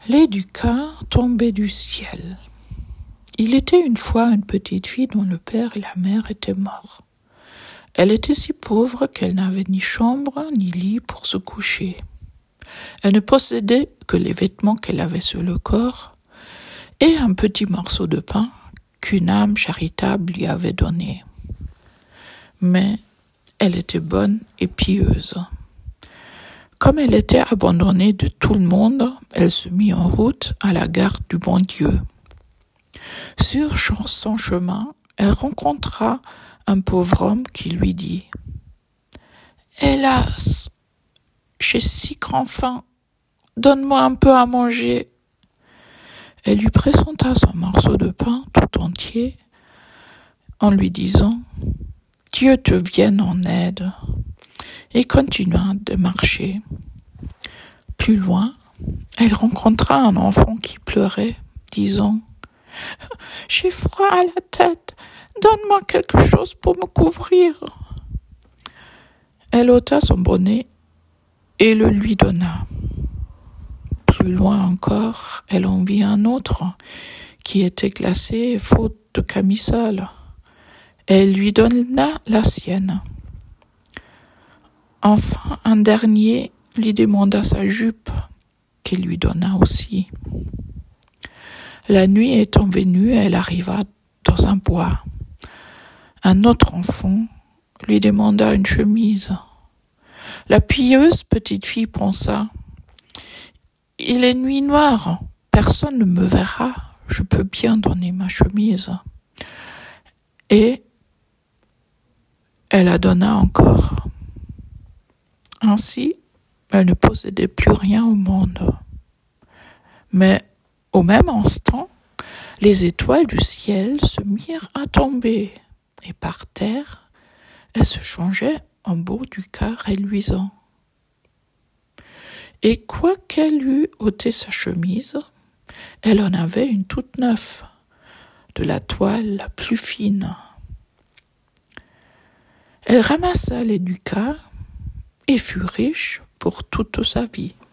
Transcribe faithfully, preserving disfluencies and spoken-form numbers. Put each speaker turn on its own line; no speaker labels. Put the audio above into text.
Les ducats tombaient du ciel. Il était une fois une petite fille dont le père et la mère étaient morts. Elle était si pauvre qu'elle n'avait ni chambre ni lit pour se coucher. Elle ne possédait que les vêtements qu'elle avait sur le corps et un petit morceau de pain qu'une âme charitable lui avait donné. Mais elle était bonne et pieuse. Comme elle était abandonnée de tout le monde, elle se mit en route à la garde du bon Dieu. Sur son chemin, elle rencontra un pauvre homme qui lui dit « Hélas, j'ai si grand faim, donne-moi un peu à manger. » Elle lui présenta son morceau de pain tout entier en lui disant « Dieu te vienne en aide » et continua de marcher. Plus loin, elle rencontra un enfant qui pleurait, disant « J'ai froid à la tête, donne-moi quelque chose pour me couvrir. » Elle ôta son bonnet et le lui donna. Plus loin encore, elle en vit un autre qui était glacé faute de camisole. Elle lui donna la sienne. Enfin, un dernier lui demanda sa jupe, qu'il lui donna aussi. La nuit étant venue, elle arriva dans un bois. Un autre enfant lui demanda une chemise. La pieuse petite fille pensa « Il est nuit noire, personne ne me verra, je peux bien donner ma chemise. » Et elle la donna encore. Ainsi, elle ne possédait plus rien au monde. Mais au même instant, les étoiles du ciel se mirent à tomber, et par terre, elles se changeaient en beaux ducats reluisants. Et quoiqu'elle eût ôté sa chemise, elle en avait une toute neuve, de la toile la plus fine. Elle ramassa les ducats et fut riche pour toute sa vie.